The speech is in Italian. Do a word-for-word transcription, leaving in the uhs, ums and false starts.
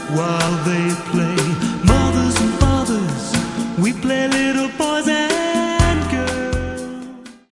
while they play. Mothers and fathers, we play little boys and